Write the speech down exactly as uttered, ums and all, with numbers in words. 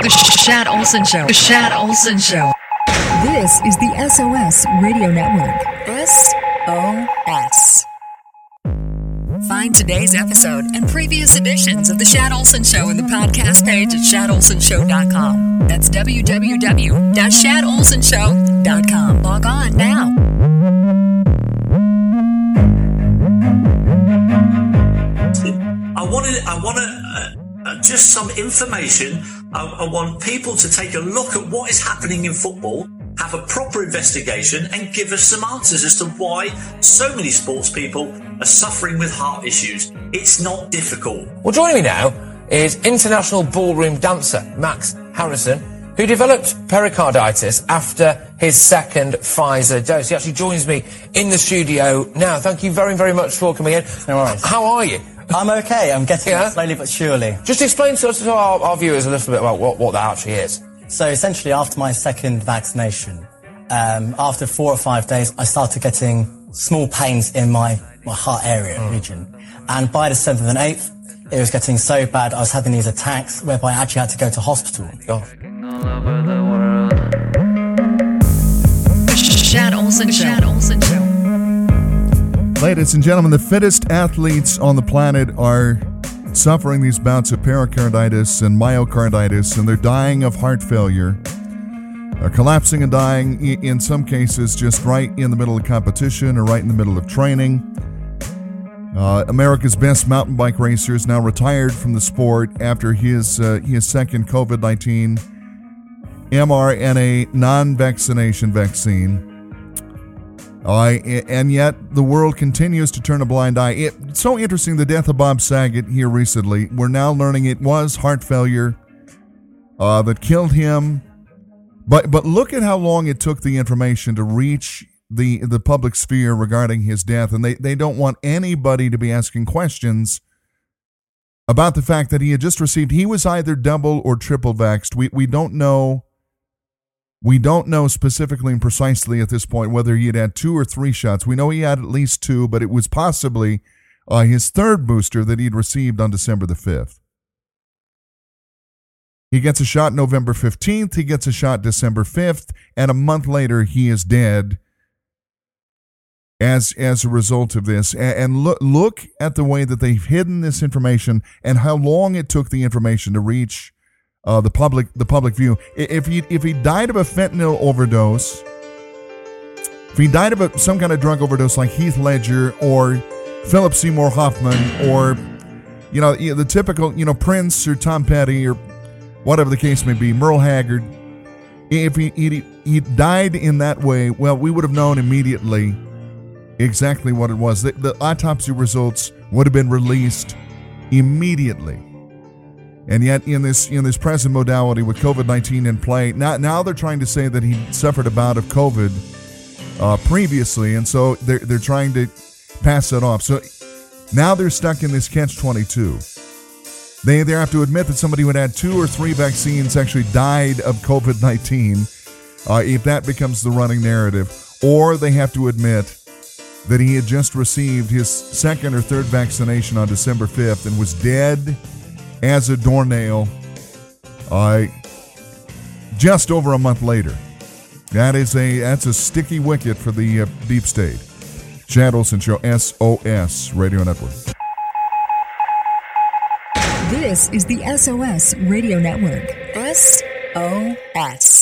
The Shad Olson Show. The Shad Olson Show. This is the S O S Radio Network. S O S. Find today's episode and previous editions of The Shad Olson Show in the podcast page at shad olson show dot com. That's w w w dot shad olson show dot com. Log on now. I wanted, I want to, uh, uh, just some information. I, I want people to take a look at what is happening in football, have a proper investigation, and give us some answers as to why so many sports people are suffering with heart issues. It's not difficult. Well, joining me now is international ballroom dancer Max Harrison, who developed pericarditis after his second Pfizer dose. He actually joins me in the studio now. Thank you very, very much for coming in. No worries. How are you? I'm okay. I'm getting Yeah? it slowly but surely. Just explain to us, to our, our viewers, a little bit about what, what that actually is. So essentially, after my second vaccination, um, after four or five days, I started getting small pains in my, my heart area mm. region. And by the seventh and eighth, it was getting so bad, I was having these attacks whereby I actually had to go to hospital. Oh. The Shad Olson Show. Shad Olson Show. Ladies and gentlemen, the fittest athletes on the planet are suffering these bouts of pericarditis and myocarditis, and they're dying of heart failure, uh, collapsing and dying in some cases just right in the middle of competition or right in the middle of training. Uh, America's best mountain bike racer is now retired from the sport after his uh, his second COVID nineteen mRNA non-vaccination vaccine. Uh, and yet the world continues to turn a blind eye. It's so interesting, the death of Bob Saget here recently. We're now learning it was heart failure uh, that killed him. But but look at how long it took the information to reach the the public sphere regarding his death. And they, they don't want anybody to be asking questions about the fact that he had just received, he was either double or triple vaxxed. We, we don't know. We don't know specifically and precisely at this point whether he had had two or three shots. We know he had at least two, but it was possibly uh, his third booster that he'd received on December the fifth. He gets a shot November fifteenth, he gets a shot December fifth, and a month later he is dead as, as a result of this. And, and look, look at the way that they've hidden this information and how long it took the information to reach Uh, the public, the public view. If he if he died of a fentanyl overdose, if he died of a, some kind of drug overdose like Heath Ledger or Philip Seymour Hoffman or you know the typical you know Prince or Tom Petty or whatever the case may be, Merle Haggard, if he he, he died in that way, well, we would have known immediately exactly what it was. The, the autopsy results would have been released immediately. And yet, in this in this present modality with COVID nineteen in play, now, now they're trying to say that he suffered a bout of COVID uh, previously, and so they're, they're trying to pass that off. So now they're stuck in this catch twenty-two. They, they have to admit that somebody who had had two or three vaccines actually died of COVID nineteen, uh, if that becomes the running narrative. Or they have to admit that he had just received his second or third vaccination on December fifth and was dead as a doornail uh, just over a month later. That is a that's a sticky wicket for the uh, deep state. Shad Olson Show, S O S Radio Network. This is the S O S Radio Network. S O S.